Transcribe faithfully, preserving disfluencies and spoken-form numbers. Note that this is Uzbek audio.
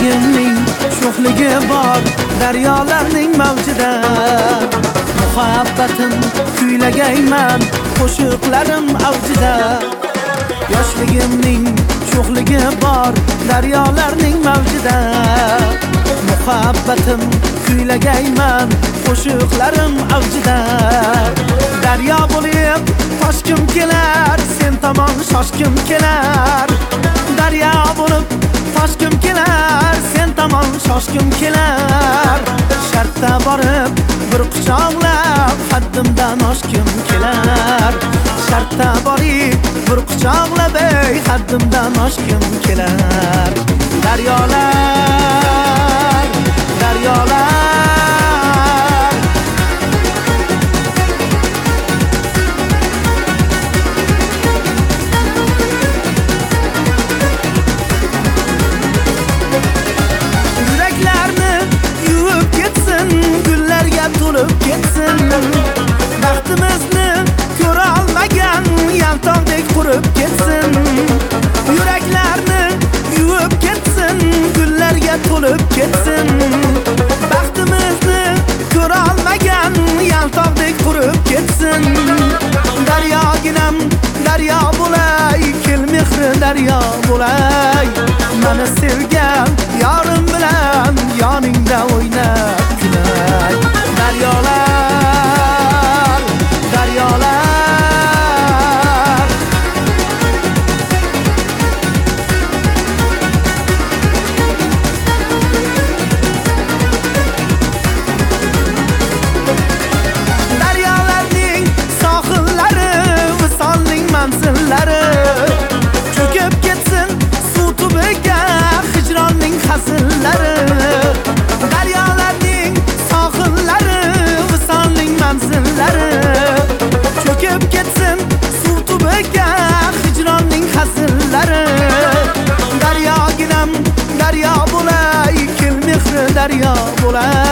Yoshligimning sho'xligi bor daryolarning mavjida. Muhabbatim kuylagayman qo'shiqlarim avjida. Yoshligimning sho'xligi bor daryolarning mavjida. Muhabbatim kuylagayman qo'shiqlarim avjida. Daryo bo'lib toshkim kelar, sen tomon shoshkim kelar. Daryo bo'lib toshkim kelar, sen tomon shoshkim kelar. Shartta borib bir quchoqlab haddimdan oshkim kelar. Shartta borib bir quchoqlab ey haddimdan oshkim kelar. Daryolar, daryolar to'lib ketsin. Baxtimizni ko'ra olmagan yaltoqdek qurib ketsin. Yuraklarni yuvib ketsin, gullarga to'lib ketsin. Baxtimizni ko'ra olmagan yaltoqdek qurib ketsin. Daryoginam daryo bo'lay, kel mehri daryo bo'lay. Meni sevgan yorim bilan yoningda o'ynab kulay. Daryolar, daryolar Daryolarning sohillari, visolning manzillari. Cho'kib ketsin suv tubiga hijronning hazillari. Daryolarning sohillari, visolning manzillari. Cho'kib ketsin suv tubiga hijronning hazillari. Daryoginam daryo bo'lay, kel mehri daryo bo'lay.